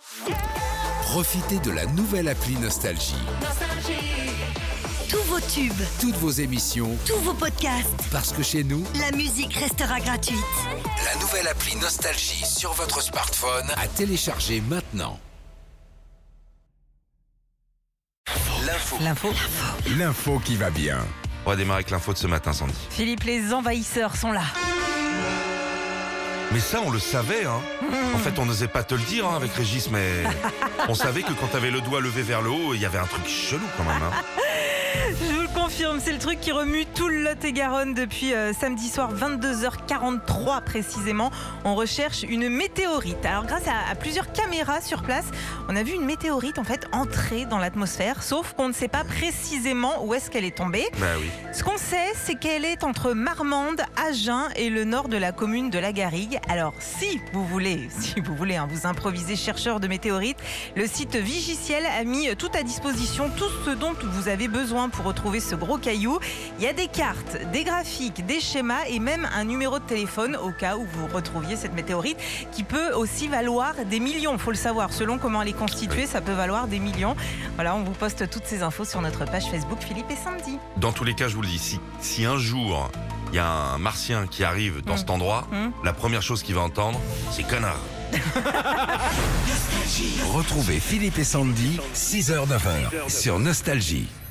Profitez de la nouvelle appli Nostalgie. Tous vos tubes, Toutes vos émissions, tous vos podcasts, parce que chez nous, la musique restera gratuite. la nouvelle appli Nostalgie sur votre smartphone à télécharger maintenant. L'info qui va bien. On va démarrer avec l'info de ce matin, Sandy. Philippe, les envahisseurs sont là. Mais ça, on le savait, hein. En fait, on n'osait pas te le dire, hein, avec Régis, mais on savait que quand t'avais le doigt levé vers le haut, il y avait un truc chelou quand même, hein. Je vous le confirme, c'est le truc qui remue tout le Lot-et-Garonne depuis samedi soir, 22h43 précisément. On recherche une météorite. Alors grâce à plusieurs caméras sur place, on a vu une météorite en fait entrer dans l'atmosphère, sauf qu'on ne sait pas précisément où est-ce qu'elle est tombée. Bah oui. Ce qu'on sait, c'est qu'elle est entre Marmande, Agen et le nord de la commune de La Garrigue. Alors si vous voulez vous improviser chercheur de météorites, le site Vigiciel a mis tout à disposition, tout ce dont vous avez besoin pour retrouver ce gros caillou. Il y a des cartes, des graphiques, des schémas et même un numéro de téléphone au cas où vous retrouviez cette météorite qui peut aussi valoir des millions. Il faut le savoir, selon comment elle est constituée, ça peut valoir des millions. Voilà, on vous poste toutes ces infos sur notre page Facebook Philippe et Sandy. Dans tous les cas, je vous le dis, si un jour il y a un martien qui arrive dans cet endroit, la première chose qu'il va entendre, c'est connard. Retrouvez Philippe et Sandy, 6h-9h sur Nostalgie.